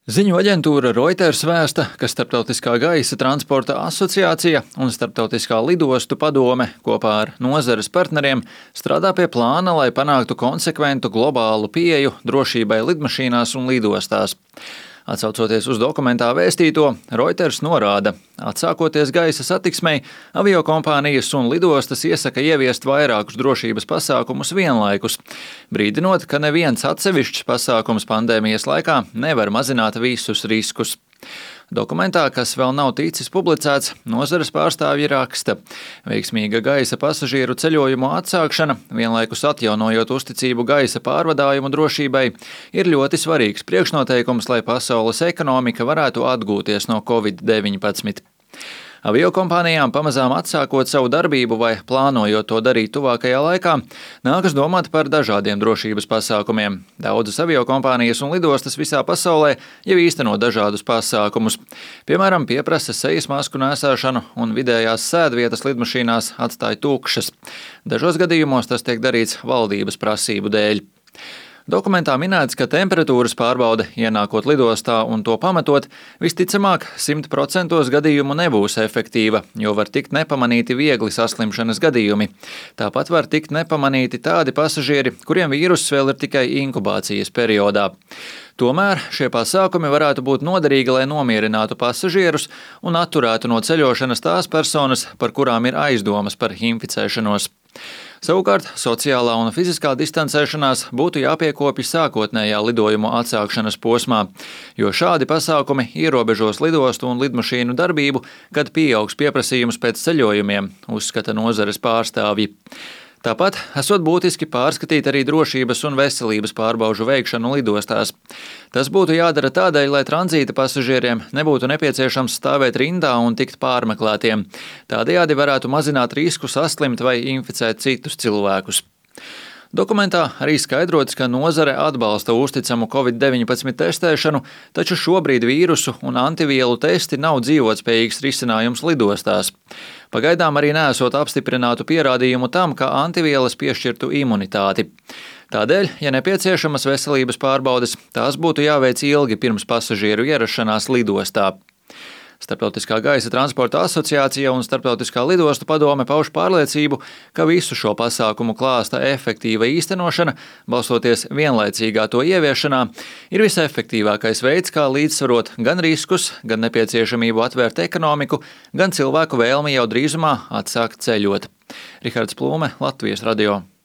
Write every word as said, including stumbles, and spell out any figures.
Ziņu aģentūra Reuters vēsta, ka Starptautiskā gaisa transporta asociācija un Starptautiskā lidostu padome kopā ar nozares partneriem strādā pie plāna, lai panāktu konsekventu globālu pieeju drošībai lidmašīnās un lidostās. Atsaucoties uz dokumentā vēstīto, Reuters norāda, atsākoties gaisa satiksmei, aviokompānijas un lidostas iesaka ieviest vairākus drošības pasākumus vienlaikus, brīdinot, ka neviens atsevišķs pasākums pandēmijas laikā nevar mazināt visus riskus. Dokumentā, kas vēl nav ticis publicēts, nozares pārstāvji raksta: veiksmīga gaisa pasažieru ceļojumu atsākšana, vienlaikus atjaunojot uzticību gaisa pārvadājumu drošībai, ir ļoti svarīgs priekšnoteikums, lai pasaules ekonomika varētu atgūties no covid deviņpadsmit. Aviokompānijām pamazām atsākot savu darbību vai plānojot to darīt tuvākajā laikā, nākas domāt par dažādiem drošības pasākumiem. Daudzas aviokompānijas un lidostas visā pasaulē jau īsteno dažādus pasākumus. Piemēram, pieprasa sejas masku nēsāšanu un vidējās sēdvietas lidmašīnās atstāja tukšas. Dažos gadījumos tas tiek darīts valdības prasību dēļ. Dokumentā minēts, ka temperatūras pārbaude, ienākot lidostā un to pamatot, visticamāk simt procentos gadījumu nebūs efektīva, jo var tikt nepamanīti viegli saslimšanas gadījumi. Tāpat var tikt nepamanīti tādi pasažieri, kuriem vīruss vēl ir tikai inkubācijas periodā. Tomēr šie pasākumi varētu būt noderīgi, lai nomierinātu pasažierus un atturētu no ceļošanas tās personas, par kurām ir aizdomas par inficēšanos. Savukārt, sociālā un fiziskā distancēšanās būtu jāpiekopja sākotnējā lidojumu atsākšanas posmā, jo šādi pasākumi ierobežos lidostu un lidmašīnu darbību, kad pieaugs pieprasījums pēc ceļojumiem, uzskata nozares pārstāvji. Tāpat esot būtiski pārskatīt arī drošības un veselības pārbaužu veikšanu lidostās. Tas būtu jādara tādēļ, lai tranzīta pasažieriem nebūtu nepieciešams stāvēt rindā un tikt pārmeklētiem. Tādējādi varētu mazināt risku saslimt vai inficēt citus cilvēkus. Dokumentā arī skaidrots, ka nozare atbalsta uzticamu covid deviņpadsmit testēšanu, taču šobrīd vīrusu un antivielu testi nav dzīvotspējīgs risinājums lidostās. Pagaidām arī neesot apstiprinātu pierādījumu tam, ka antivielas piešķirtu imunitāti. Tādēļ, ja nepieciešamas veselības pārbaudes, tās būtu jāveic ilgi pirms pasažieru ierašanās lidostā. Starptautiskā gaisa transporta asociācija un Starptautiskā lidostu padome pauž pārliecību, ka visu šo pasākumu klāsta efektīva īstenošana, balstoties vienlaicīgā to ieviešanā, ir visefektīvākais veids, kā līdzsvarot gan riskus, gan nepieciešamību atvērt ekonomiku, gan cilvēku vēlmi jau drīzumā atsākt ceļot. Rihards Plūme, Latvijas radio.